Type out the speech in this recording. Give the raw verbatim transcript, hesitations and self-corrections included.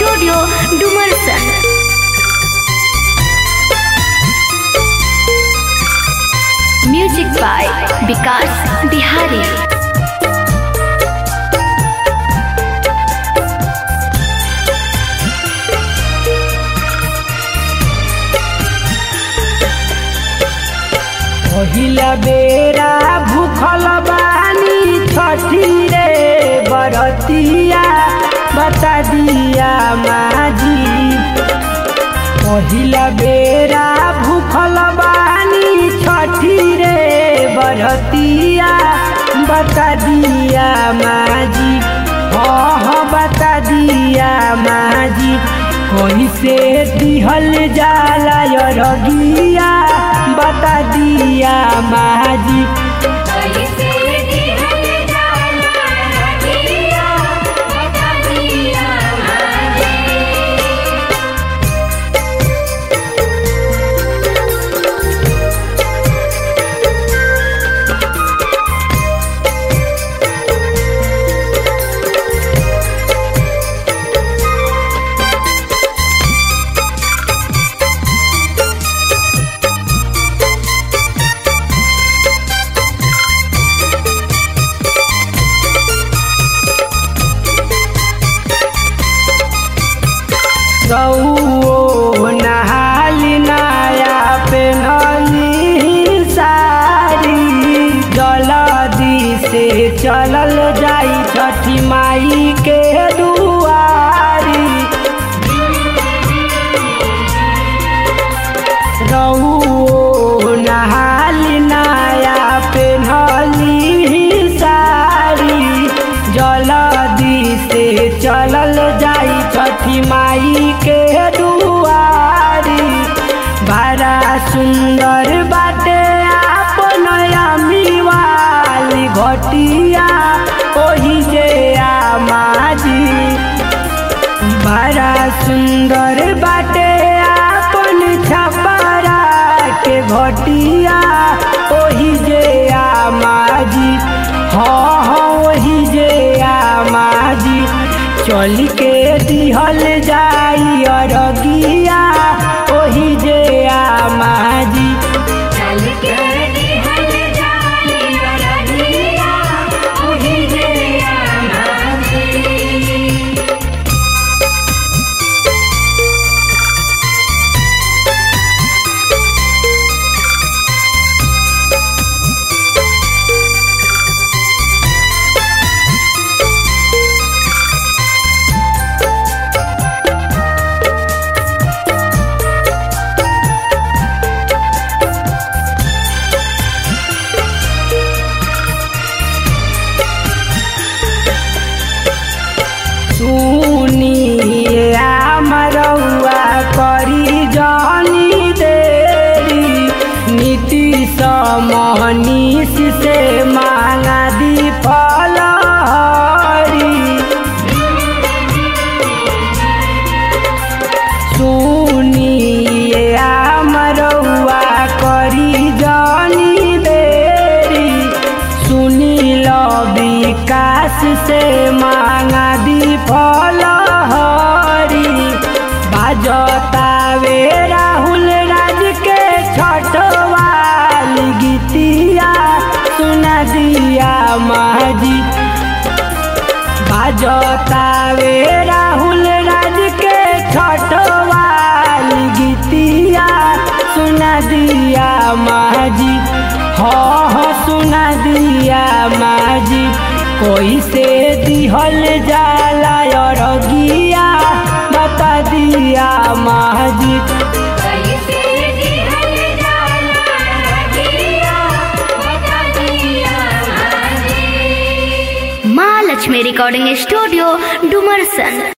Studio Dumarsan. Music by Vikas Bihari. पहिला बेरा भूखल बानी छठी रे बरतिया बता दिया माजी। पहिला बेरा भूखल बानी छठी रे बरतिया बता दिया माजी। हाँ हाँ बता दिया माजी। कैसे दिहल जाला रगिया बता दिया माजी। कैसे दिहल जाला रगिया बता दिया माजी। रउओ नहाली नया पेन्हली साड़ी जल्दी से चलल जाई छठी माई के दुआरी। रउओ नहाली नया पेन्हली साड़ी जल्दी से चलल जाई छठी माई के दुआरी। बड़ा सुंदर बाटे आपन अम्मी वाली घटिया ओही जे आमाजी। बड़ा सुंदर बाटे आपन छपरा के घटिया ओही जे आमाजी। हाँ हाँ ओही जे आमाजी। चल के दिहल जाई अरगिया ओही जे आमाजी। चल के दिहल जाई रगिया ओही जे आमाजी। सुनिए आमरउआ करी जानी देरी नीतीश मनीष से मांगा दी फलहरी। सुनिए आमरउआ करी जानी देरी सुनील विकास से मांगा दी फलहरी। बाजतावे राहुल राज के छठवाली गीतिया सुना दिया माजी। बाजतावे राहुल राज के छठवाली गीतिया सुना दिया माजी। हाँ हाँ सुना दिया माजी। कैसे दिहल जाला रगिया बता दिया माजी। कैसे दिहल जाला रगिया बता दिया माजी। माँ लक्ष्मी रिकॉर्डिंग स्टूडियो डुमरसन।